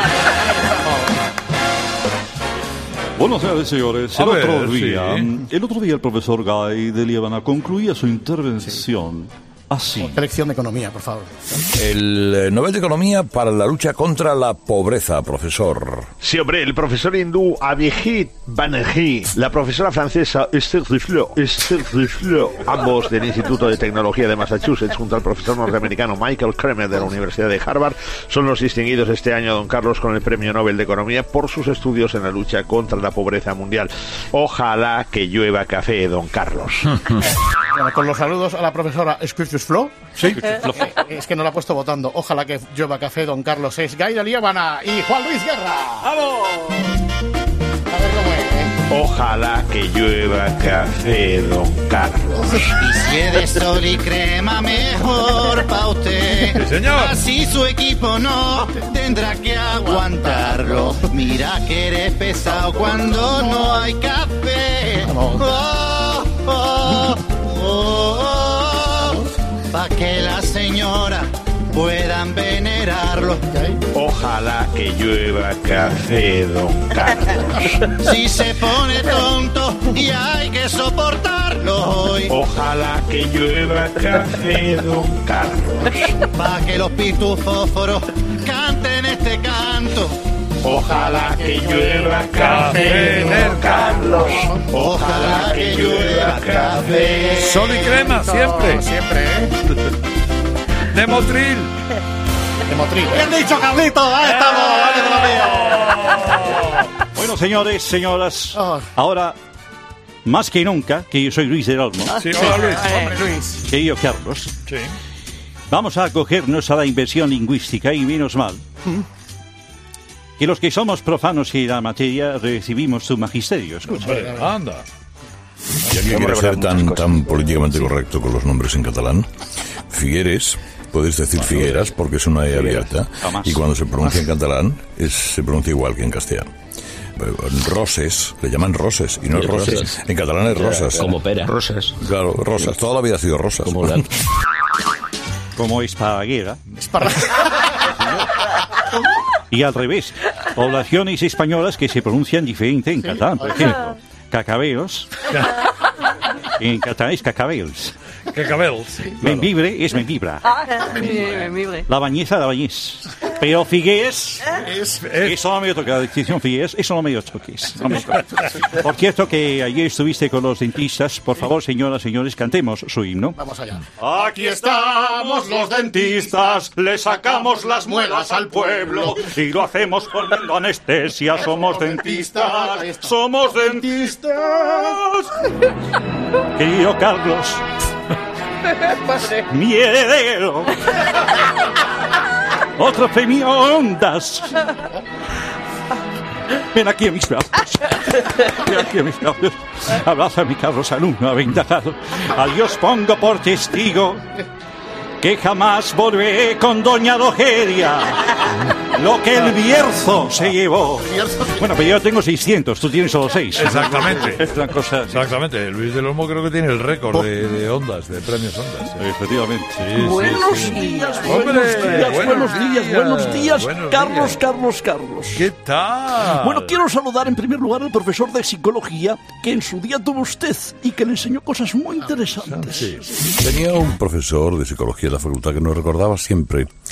Buenos días, señores. El A ver, otro día, sí. el otro día el profesor Gay de Liébana concluía su intervención así. Lección de economía, por favor. El eh, Nobel de Economía para la lucha contra la pobreza, profesor. Sí, hombre, el profesor hindú Abhijit Banerjee, la profesora francesa Esther Duflo, Esther Duflo, ambos del Instituto de Tecnología de Massachusetts, junto al profesor norteamericano Michael Kremer de la Universidad de Harvard, son los distinguidos este año, don Carlos, con el Premio Nobel de Economía por sus estudios en la lucha contra la pobreza mundial. Ojalá que llueva café, don Carlos. Bueno, con los saludos a la profesora Spiritus Flo. Sí. Es que no la ha puesto votando. Ojalá que llueva café, don Carlos es Gaira Liébana y Juan Luis Guerra. ¡Vamos! A ver cómo es, ¿eh? Ojalá que llueva café, don Carlos. Y si es de sol y crema, mejor pa' usted. Sí, señor. Así su equipo no tendrá que aguantarlo. Mira que eres pesado cuando no hay café. Oh, oh, oh, oh, pa' que la señora puedan venerarlo. Ojalá que llueva café, don Carlos. Si se pone tonto y hay que soportarlo hoy. Ojalá que llueva café, don Carlos. Pa' que los pitufósforos canten este canto. Ojalá que llueva café, don Carlos. Ojalá que llueva café. Sol y crema, siempre. Siempre, ¿eh? De Motril. De Motril. ¿eh? Bien dicho, Carlito. Ahí estamos. Bueno, señores, señoras, Oh. ahora, más que nunca, que yo soy Luis del Olmo, Sí, hola, Luis. Hombre, Luis. que yo Carlos, Sí. vamos a acogernos a la inversión lingüística y menos mal que los que somos profanos y la materia recibimos su magisterio. Escucha. Hombre, anda. Y aquí quiero ser tan, tan políticamente correcto con los nombres en catalán. Figueres, puedes decir Figueras porque es una E abierta. Jamás. Y cuando se pronuncia en catalán, es, se pronuncia igual que en castellano. Roses, le llaman roses, y no es rosas. Rosas. En catalán es rosas. Como pera. Rosas. Claro, rosas. Toda la vida ha sido rosas. Como la... Como Esparraguera. Y al revés, poblaciones españolas que se pronuncian diferente en catalán. Por ejemplo, cacabeos. En catalán es cacabeos. Cacabeos. Membibre es membibra. La bañeza, la bañez. Pero Figués, Es, eso no me toca. La distinción Figués, eso no me toques. No me toques. Por cierto, que ayer estuviste con los dentistas. Por favor, señoras, señores, cantemos su himno. Vamos allá. Aquí estamos los dentistas, le sacamos las muelas al pueblo y lo hacemos poniendo anestesia. Somos dentistas, somos dentistas. Querido Carlos, mi heredero, otro premio Ondas. Ven aquí a mis brazos. Ven aquí a mis brazos. Abrázame, Carlos, alumno aventajado. A Dios pongo por testigo que jamás volveré con doña Dogeria. Lo que el Bierzo se llevó. Bueno, pero yo tengo seiscientos, tú tienes solo seis. Exactamente. Es una cosa... Exactamente. Luis del Olmo creo que tiene el récord de, de ondas, de premios ondas. Efectivamente. Sí, Buenos sí, sí. días, Hombre, buenos días, buenos días, buenos días, buenos Carlos, días. Carlos, Carlos. ¿Qué tal? Bueno, quiero saludar en primer lugar al profesor de psicología que en su día tuvo usted y que le enseñó cosas muy interesantes. Sí. Tenía un profesor de psicología en la facultad que nos recordaba siempre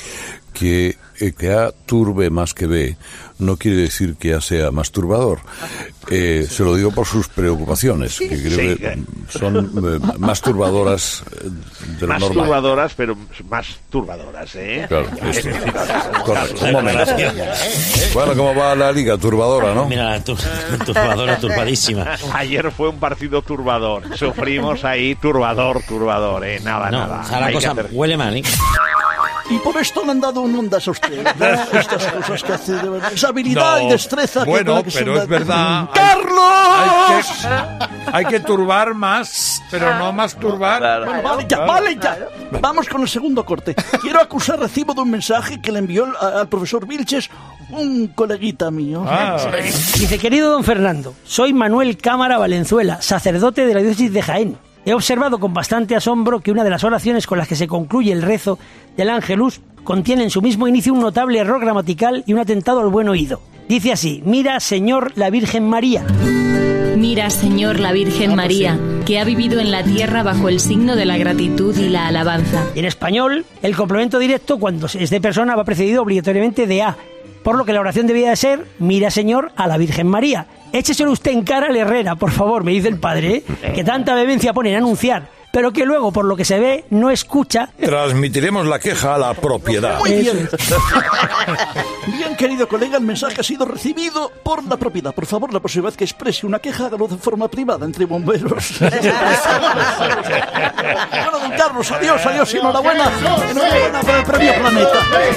que, eh, que A turbe más que B no quiere decir que A sea masturbador. Eh, se lo digo por sus preocupaciones, que creo Sí. que son eh, más turbadoras eh, de lo Más normal. turbadoras, pero más turbadoras, ¿eh? Claro, esto. Correcto, un momento. Bueno, ¿cómo va la liga? Turbadora, ¿no? Mira, tu, turbadora, turbadísima. Ayer fue un partido turbador. Sufrimos ahí turbador, turbador, ¿eh? Nada, No, nada. o sea, la Hay que cosa hacer- huele mal, ¿eh? Y por esto le han dado un ondas a usted, ¿verdad? Estas cosas que hace de verdad. Esa habilidad No, y destreza. bueno, que, que pero se es verdad. ¡Carlos! Hay que turbar más, pero no más turbar. Bueno, vale ya, vale ya. Vamos con el segundo corte. Quiero acusar recibo de un mensaje que le envió al, al profesor Vilches un coleguita mío. Ah. Dice, querido don Fernando, soy Manuel Cámara Valenzuela, sacerdote de la diócesis de Jaén. He observado con bastante asombro que una de las oraciones con las que se concluye el rezo del Ángelus contiene en su mismo inicio un notable error gramatical y un atentado al buen oído. Dice así, mira, Señor, la Virgen María. Mira, Señor, la Virgen María, que ha vivido en la tierra bajo el signo de la gratitud y la alabanza. En español, el complemento directo, cuando es de persona, va precedido obligatoriamente de A, por lo que la oración debía de ser, mira, Señor, a la Virgen María. Écheselo usted en cara al Herrera, por favor, me dice el padre, ¿eh? Que tanta vehemencia pone en anunciar, pero que luego, por lo que se ve, no escucha. Transmitiremos la queja a la propiedad. Muy bien. Bien, querido colega, el mensaje ha sido recibido por la propiedad. Por favor, la próxima vez que exprese una queja, hágalo de forma privada entre bomberos. Bueno, don Carlos, adiós, adiós y enhorabuena. Enhorabuena por el premio Planeta.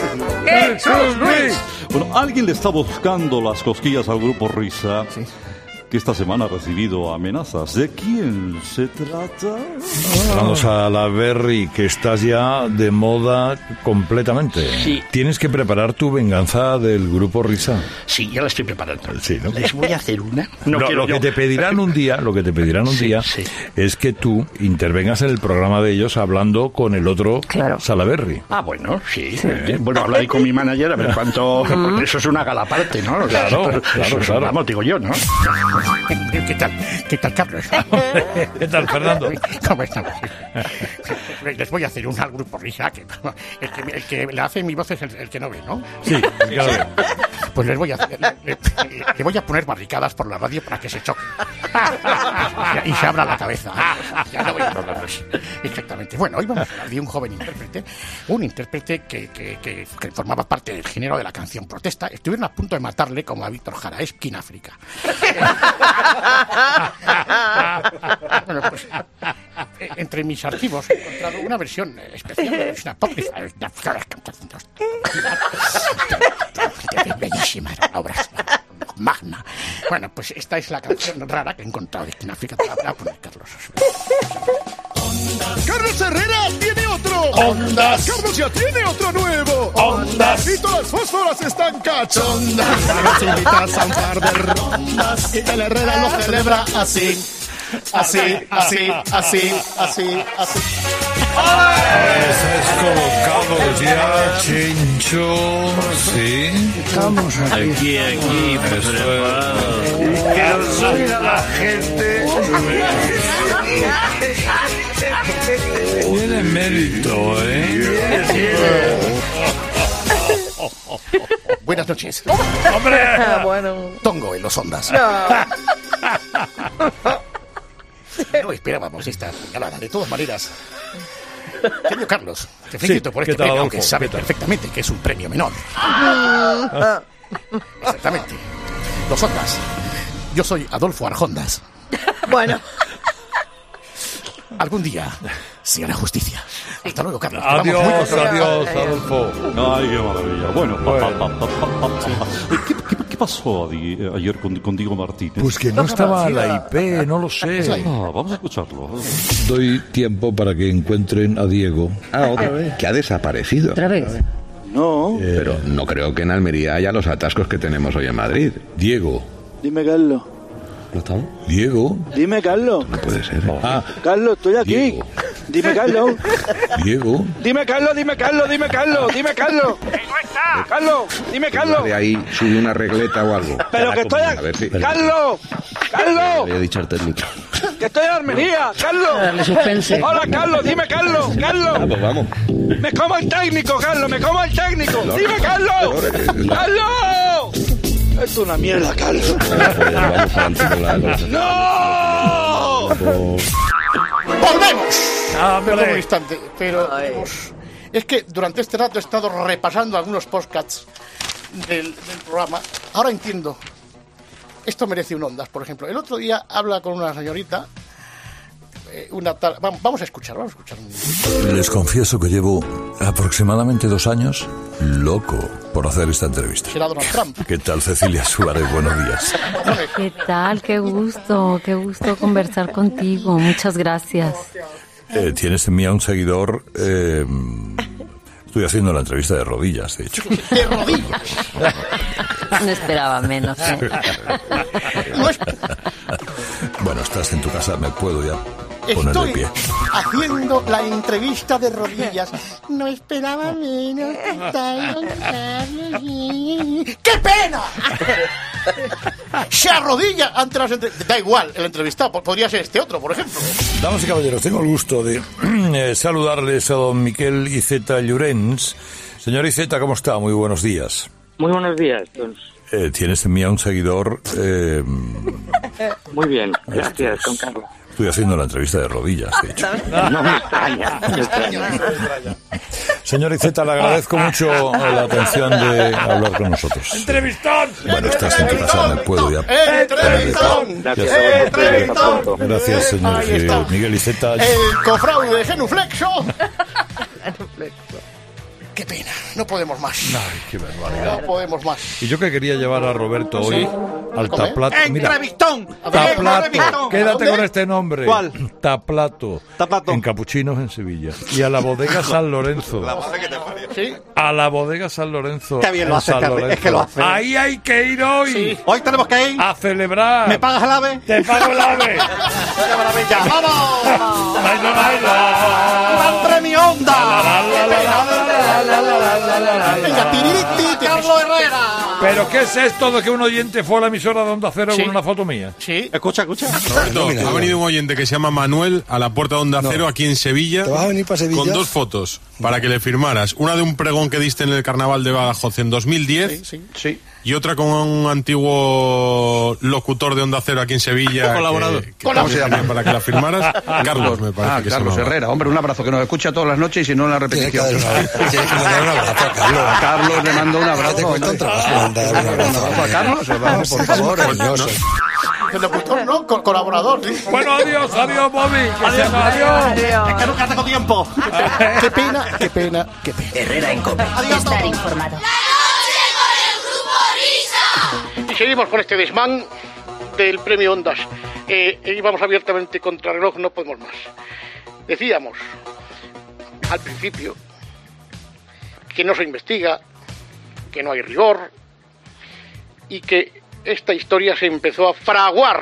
Bueno, alguien le está buscando las cosquillas al grupo Risa, que esta semana ha recibido amenazas. ¿De quién se trata? Vamos a la Berry, que estás ya de moda completamente. Sí. Tienes que preparar tu venganza del grupo Risa. Sí, ya la estoy preparando. Sí, ¿no? Les voy a hacer una. No, quiero lo que yo. te pedirán un día, lo que te pedirán un Sí, día sí. es que tú intervengas en el programa de ellos hablando con el otro Salaberry. Ah, bueno, sí. Eh, Bueno, hablo ahí con mi manager a ver cuánto... Porque eso es una gala aparte, ¿no? O sea, Claro, eso- claro, eso es- claro. Vamos, digo yo, ¿no? ¿Qué tal? ¿Qué tal, Carlos? ¿Qué tal, Fernando? ¿Cómo estamos? Les voy a hacer un al grupo Risa, que el que, el que le hace mi voz es el, el que no ve, ¿no? Sí, claro. Pues les voy a hacer, le, le- le voy a poner barricadas por la radio para que se choquen. Y se abra la cabeza. Ya no voy a hablarlos. Exactamente. Bueno, hoy vamos a hablar de un joven intérprete, un intérprete que, que, que, que formaba parte del género de la canción protesta. Estuvieron a punto de matarle como a Víctor Jara, es en África. Bueno, pues, eh, entre mis archivos he encontrado una versión especial, es una apócrifa. Bellísima, era una obra magna. Bueno, pues esta es la canción rara que he encontrado de en África. Te la voy a poner, Carlos. Carlos Herrera tiene otro. Ondas. Carlos ya tiene otro nuevo. Ondas. Y todas las fósforas están cachondas. Carlos invitas a un par de rondas. Y el Herrera lo celebra así. Así, así, así, así, así. Es colocado ya, Chincho. Sí. Estamos aquí, aquí, preparados. la gente. Tiene mérito, ¿eh? Buenas noches. ¡Hombre! Bueno. Tongo en los ondas. No esperábamos esta galada, de todas maneras. Querido Carlos, te felicito Sí, por ¿qué este tal, premio, Adolfo? aunque sabes ¿Qué tal? perfectamente que es un premio menor. Exactamente. Los ondas. Yo soy Adolfo Arjondas. Bueno. Algún día se hará justicia. Hasta luego, Carlos. que vamos muy Adiós, contentos. adiós, Adolfo. Ay, qué maravilla. Bueno, Bueno. ¿Qué, qué, qué pasó Adi, eh, ayer con, con Diego Martínez? Pues que no estaba la I P, no lo sé. Ah, vamos a escucharlo. Doy tiempo para que encuentren a Diego. Ah, otra vez. Que ha desaparecido. ¿Otra vez? No. Pero no creo que en Almería haya los atascos que tenemos hoy en Madrid. Diego. Dime, Carlos. ¿No estamos? Diego. Dime, Carlos. No puede ser. Ah, Carlos, estoy aquí. Diego. Dime, Carlos. Diego. Dime, Carlos, dime, Carlos, dime, Carlos, dime, Carlos. Carlos, dime, Carlos. De ahí sube una regleta o algo. Pero que estoy A aquí. ver si... Carlos, Carlos, Había dicho al técnico. que estoy en Almería, Carlos. Darle suspense. Hola, Carlos, dime, Carlos, Carlos. Ah, pues vamos. ¡Me como el técnico, Carlos! ¡Me como el técnico! ¡Dime, Carlos! ¡Carlos! Esto es una mierda, Carlos. ¡No! ¡Volvemos! Ah, perdón un instante, pero pues, es que durante este rato he estado repasando algunos podcasts del, del programa. Ahora entiendo. Esto merece un Ondas, por ejemplo. El otro día habla con una señorita. Eh, una tal, vamos, vamos a escuchar, vamos a escuchar. Les confieso que llevo aproximadamente dos años loco por hacer esta entrevista. Será Donald Trump. ¿Qué tal, Cecilia Suárez? Buenos días. ¿Qué tal? Qué gusto, qué gusto conversar contigo. Muchas gracias. Eh, tienes en mí a un seguidor. Eh, estoy haciendo la entrevista de rodillas, de hecho. De rodillas. No esperaba menos. ¿eh? No es... Bueno, estás en tu casa, me puedo ya poner Estoy de pie. haciendo la entrevista de rodillas. No esperaba menos. ¡Qué pena! Se arrodilla ante las entrevistas. Da igual, el entrevistado. Podría ser este otro, por ejemplo. Damas y caballeros, tengo el gusto de eh, saludarles a don Miquel Iceta Llorens. Señor Iceta, ¿cómo está? Muy buenos días. Muy buenos días. Pues... Eh, tienes en mí a un seguidor. Eh, Muy bien, gracias, don Carlos. Estoy haciendo la entrevista de rodillas, de hecho. No me extraña, no me extraña. Señor Iceta, le agradezco mucho la atención de hablar con nosotros. ¡Entrevistón! Bueno, estás en tu casa, me puedo ya. ¡Entrevistón! Gracias, ¡Entrevistón! Gracias, señor eh, Miguel Iceta. El cofraude genuflexo. Qué pena, no podemos más. Ay, qué barbaridad. No podemos más. Y yo que quería llevar a Roberto hoy ¿Sí? al ¿Comer? Taplato. Mira, ¡Entrevistón! Taplato. Quédate ¿Dónde? con este nombre. ¿Cuál? Taplato. Taplato. En Capuchinos, en Sevilla. Y a la bodega San Lorenzo. ¿Sí? A la bodega San Lorenzo. Qué bien lo en hace, San Carlos, Lorenzo. es que lo hace. Ahí hay que ir hoy. Sí. Hoy tenemos que ir. A celebrar. ¿Me pagas el ave? Te pago el ave. ¡Qué maravilla! ¡Vamos! Baila, baila. ¡Gran premio Onda! Venga, tiririti, ¡Carlos Herrera! ¿Pero qué es esto de que un oyente fue a la emisora de Onda Cero Sí. con una foto mía? Sí. Escucha, escucha. Roberto, ha venido un oyente que se llama Manuel a la puerta de Onda Cero aquí en Sevilla. ¿Te vas a venir para Sevilla? Con dos fotos para que le firmaras. Una de un pregón que diste en el Carnaval de Badajoz en dos mil diez. Sí, sí. Y otra con un antiguo locutor de Onda Cero aquí en Sevilla. Colaborador. Que, que ¿Cómo se llama? Para que la firmaras. Carlos, me parece Ah, que Carlos se llamaba. Herrera. Hombre, un abrazo, que nos escucha todas las noches y si no en la repetición. Tienes que, tienes que mandar un abrazo a Carlos. A Carlos le mando un ¿Qué te abrazo. cuesta un trabajo mandar un abrazo ¿A Carlos? Vamos, por favor. cariñoso? El locutor, ¿no? Co- colaborador, sí. Bueno, adiós, adiós, Bobby. Adiós, adiós. Es que nunca tengo tiempo. Qué pena, qué pena, qué pena. Herrera en Cope. Estar informado. Y seguimos con este desmán del premio Ondas. Eh, e íbamos abiertamente contra el reloj, no podemos más. Decíamos al principio que no se investiga, que no hay rigor y que esta historia se empezó a fraguar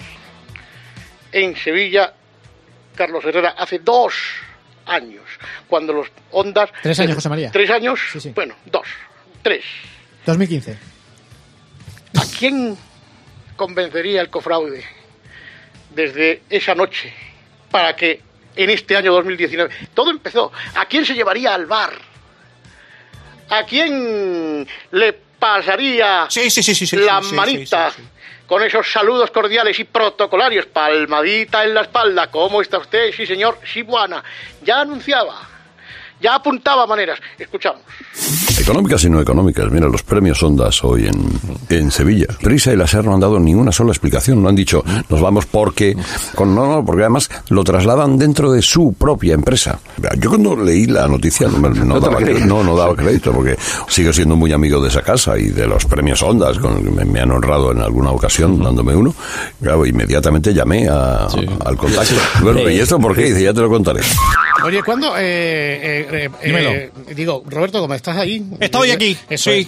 en Sevilla, Carlos Herrera, hace dos años, cuando los Ondas... Tres años, José María. ¿Tres años? Sí, sí. Bueno, dos, tres. dos mil quince. ¿A quién convencería el cofraude desde esa noche para que en este año dos mil diecinueve todo empezó? ¿A quién se llevaría al bar? ¿A quién le pasaría Sí, sí, sí, sí, sí, la sí, sí, manita sí, sí, sí. con esos saludos cordiales y protocolarios? Palmadita en la espalda. ¿Cómo está usted? Sí, señor. Sí, buena. Ya anunciaba. Ya apuntaba maneras. Escuchamos. Económicas y no económicas. Mira, los premios Ondas hoy en, en Sevilla. Prisa y la SER no han dado ni una sola explicación. No han dicho, nos vamos porque... Con, no, no, porque además lo trasladan dentro de su propia empresa. Yo cuando leí la noticia no, me, no, No te daba, lo crees. no, no daba crédito, porque sigo siendo muy amigo de esa casa y de los premios Ondas. Con, me, me han honrado en alguna ocasión dándome uno. Claro, inmediatamente llamé a, sí. al contacto. Bueno, ¿y esto por qué? Dice, ya te lo contaré. Oye, ¿cuándo? Eh, eh, eh, Dímelo. eh, digo, Roberto, ¿cómo estás ahí? Estoy Eh, aquí, eso sí. es.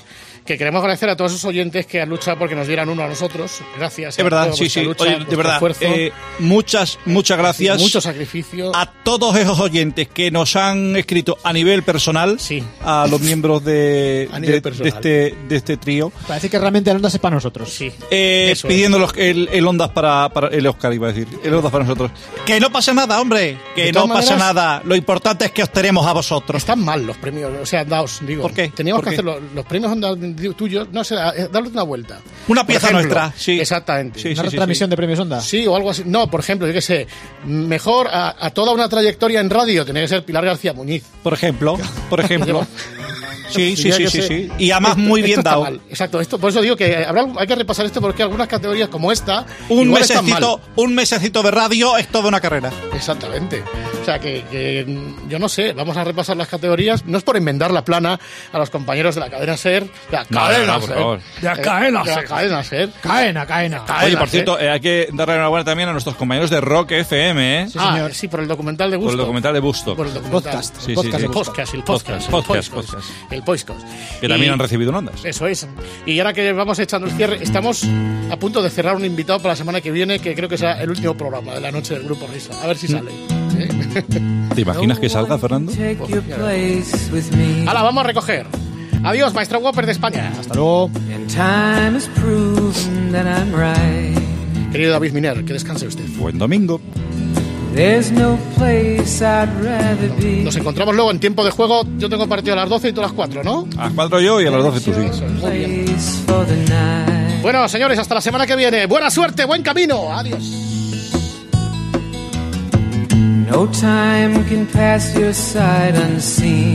que queremos agradecer a todos esos oyentes que han luchado porque nos dieran uno a nosotros. Gracias. Es verdad, sí, sí. Lucha, Oye, de verdad, esfuerzo, eh, muchas, muchas gracias. Mucho sacrificio. A todos esos oyentes que nos han escrito a nivel personal, sí. a los miembros de, de, de este de este trío. Parece que realmente el Ondas es para nosotros. Sí. Eh, pidiendo los, el, el Ondas para, para el Oscar, iba a decir. El Ondas para nosotros. Que no pasa nada, hombre. Que no pasa maneras, nada. Lo importante es que os tenemos a vosotros. Están mal los premios, o sea, daos, digo. ¿Por qué? Teníamos ¿Por que qué? hacer los, los premios Ondas tuyos, no sé, darle una vuelta. Una pieza ejemplo, nuestra, sí. Exactamente. Sí, ¿Una sí, retransmisión sí. de premios Ondas? Sí, o algo así. No, por ejemplo, yo qué sé, mejor a, a toda una trayectoria en radio tenía que ser Pilar García Muñiz. Por ejemplo, por ejemplo. Sí, sí, sí, sí, sí. Y además esto, muy bien esto dado. Mal. Exacto, esto, por eso digo que habrá, hay que repasar esto porque algunas categorías como esta un mesecito, un mesecito de radio es toda una carrera. Exactamente. O sea que, que yo no sé, vamos a repasar las categorías, no es por enmendar la plana a los compañeros de la cadena SER, de la no, cadena no, no, SER, por favor. de la cadena, de la cadena SER, cadena, cadena. Oye, por cierto, eh, hay que darle enhorabuena también a nuestros compañeros de Rock F M, ¿eh? Sí, ah, señor. Sí, por el documental de Busto. Por el documental de Busto. Por el documental. Podcast. Sí, podcast, sí, sí. el podcast, el podcast, podcast, el podcast. El podcast. Que también y, han recibido un Ondas. Eso es. Y ahora que vamos echando el cierre, estamos a punto de cerrar un invitado para la semana que viene, que creo que será el último programa de la noche del Grupo Risa. A ver si sale. ¿Eh? ¿Te imaginas que salga, Fernando? Hala, vamos a recoger. Adiós, maestro Whopper de España. Hasta luego. Querido David Miner, que descanse usted. Buen domingo. Nos encontramos luego en tiempo de juego. Yo tengo partido a las doce y tú a las cuatro, ¿no? A las cuatro yo y a las doce tú sí. Muy bien. Bueno, señores, hasta la semana que viene. Buena suerte, buen camino. Adiós. No time can pass your side unseen.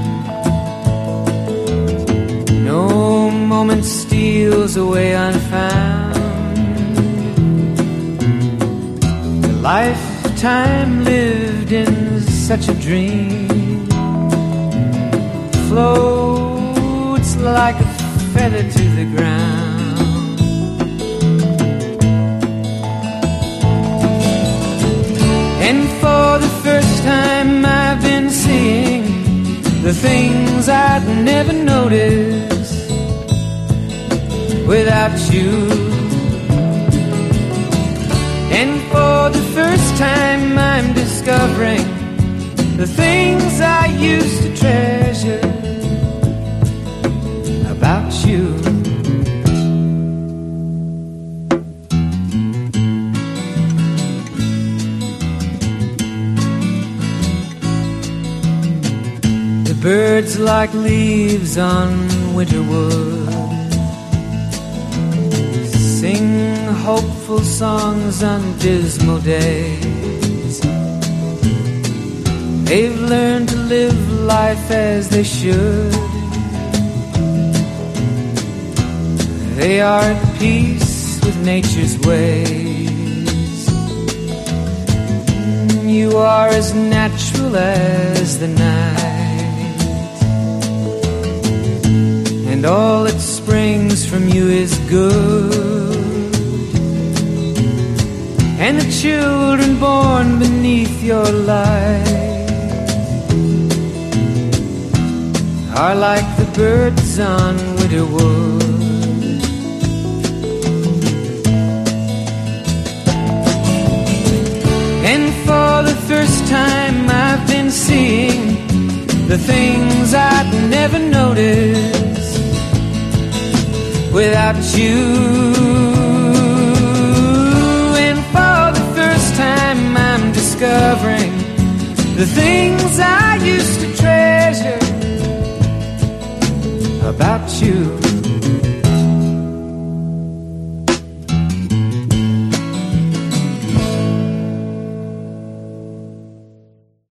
No moment steals away unfound. The lifetime lived in such a dream floats like a feather to the ground. And for the first time I've been seeing the things I'd never noticed without you. And for the first time I'm discovering the things I used to treasure about you. Birds like leaves on winter wood sing hopeful songs on dismal days. They've learned to live life as they should. They are at peace with nature's ways. You are as natural as the night, and all that springs from you is good. And the children born beneath your light are like the birds on winter wood. And for the first time I've been seeing the things I'd never noticed without you. And for the first time I'm discovering the things I used to